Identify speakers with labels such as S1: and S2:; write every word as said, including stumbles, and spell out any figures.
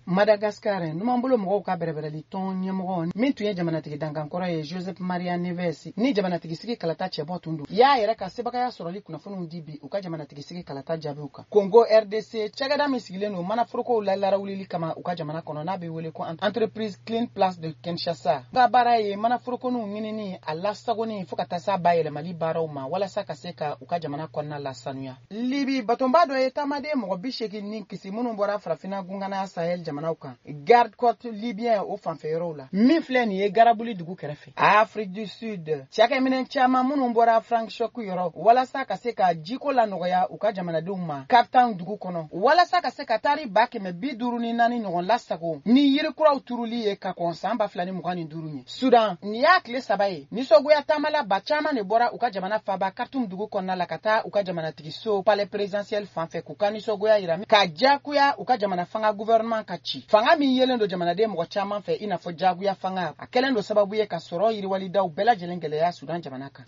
S1: Madagascar numan bolo mɔgɔw ka bɛrɛbɛrɛli tɔn ɲɛmɔgɔ min tun ye jamanatigi dankankɔrɔ ye Joseph Maria Neves ni jamanatigi sigi kalata cɛbɔ tun don y'a yɛrɛ ka sebagaya sɔrɔli kunnafoniw di bi u ka jamanatigi sigi kalata jaabiw kan. Congo R D C cɛgɛda min sigilen don manaforokow lalara wulili kama u ka jamana kɔnɔ n'a bɛ wele ko entreprise Clean Place de Kinshasa. Ka baara ye manaforokoninw ɲinini a lasagoni fo ka taa se bayɛlɛmali baaraw ma walasa ka se ka u ka jamana kɔnɔna la sanuya. Libi batonba dɔ ye taamaden mɔgɔ bi seegin ni kisi minnu bɔra farafina gungana Sahel jamanaw kan. Garde Côte Libyen o fanfɛyɔrɔw la. Min filɛ nin ye garabuli dugu kɛrɛfɛ. Afrique du Sud cɛkɛminɛ caman minnu bɔra Francfort yɔrɔ walasa ka se ka jiko la nɔgɔya u ka jamanadenw ma. Cape Town dugu kɔnɔ walasa ka se ka taari ba kɛmɛ bi duuru ni naani ɲɔgɔn lasago ni yirikuraw turuli ye ka kɔn san ba fila ni mugan ni duuru ye. Sudan nin y'a tile saba ye nisɔngoya taamala ba caman de bɔra u ka jamana faba Khartoum dugu kɔnɔna la ka taa u ka jamanatigi so palais présidentiel fanfɛ k'u ka nisɔngoya yira ka jagoya u ka jamana fanga gouvernement ka ci. Fanga min yelen don jamanaden mɔgɔ caman fɛ i n'a fɔ jagoya fanga a kɛlen don sababu ye ka sɔrɔ yiriwalidaw bɛɛ lajɛlen gɛlɛya Sudan jamana kan.